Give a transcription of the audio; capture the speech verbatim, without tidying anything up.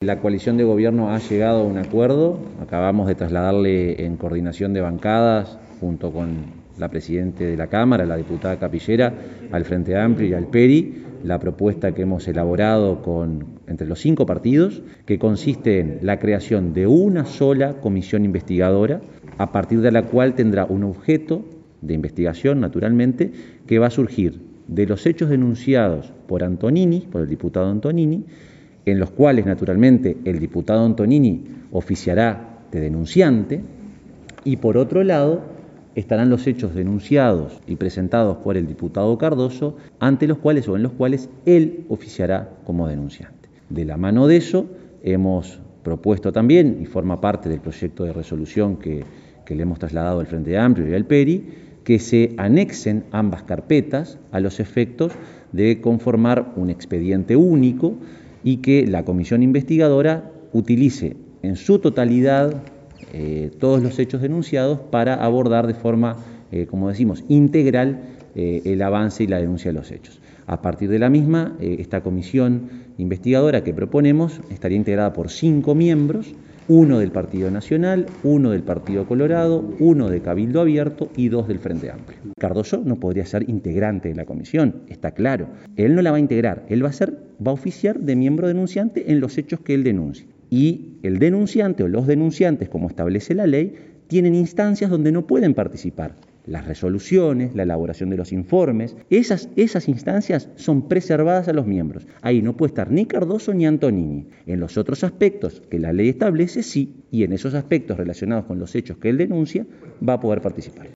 La coalición de gobierno ha llegado a un acuerdo, acabamos de trasladarle en coordinación de bancadas, junto con la Presidenta de la Cámara, la diputada Capillera, al Frente Amplio y al P E R I, la propuesta que hemos elaborado con, entre los cinco partidos, que consiste en la creación de una sola comisión investigadora, a partir de la cual tendrá un objeto de investigación, naturalmente, que va a surgir de los hechos denunciados por Antonini, por el diputado Antonini, en los cuales, naturalmente, el diputado Antonini oficiará de denunciante, y por otro lado estarán los hechos denunciados y presentados por el diputado Cardoso, ante los cuales o en los cuales él oficiará como denunciante. De la mano de eso, hemos propuesto también, y forma parte del proyecto de resolución que, que le hemos trasladado al Frente Amplio y al P E R I, que se anexen ambas carpetas a los efectos de conformar un expediente único y que la comisión investigadora utilice en su totalidad eh, todos los hechos denunciados para abordar de forma, eh, como decimos, integral eh, el avance y la denuncia de los hechos. A partir de la misma, eh, esta comisión investigadora que proponemos estaría integrada por cinco miembros, uno del Partido Nacional, uno del Partido Colorado, uno de Cabildo Abierto y dos del Frente Amplio. Cardoso no podría ser integrante de la comisión, está claro. Él no la va a integrar, él va a ser, va a oficiar de miembro denunciante en los hechos que él denuncie. Y el denunciante o los denunciantes, como establece la ley, tienen instancias donde no pueden participar. Las resoluciones, la elaboración de los informes, esas, esas instancias son preservadas a los miembros. Ahí no puede estar ni Cardoso ni Antonini. En los otros aspectos que la ley establece, sí, y en esos aspectos relacionados con los hechos que él denuncia, va a poder participar.